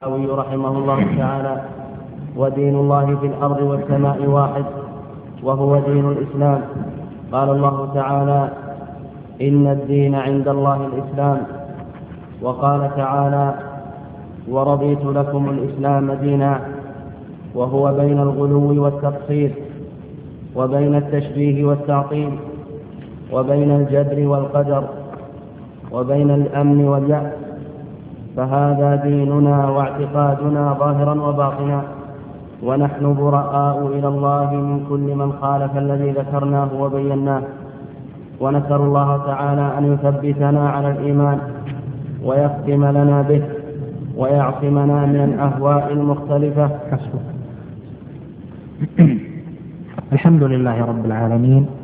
رحمه الله تعالى: ودين الله في الأرض والسماء واحد، وهو دين الإسلام. قال الله تعالى: إن الدين عند الله الإسلام. وقال تعالى: ورضيت لكم الإسلام دينا. وهو بين الغلو والتقصير، وبين التشبيه والتعطيل، وبين الجبر والقدر، وبين الأمن واليأس. فهذا ديننا واعتقادنا ظاهرا وباطنا، ونحن براء إلى الله من كل من خالف الذي ذكرناه وبيناه. ونسأل الله تعالى أن يثبتنا على الإيمان ويختم لنا به ويعصمنا من الأهواء المختلفة. الحمد لله رب العالمين،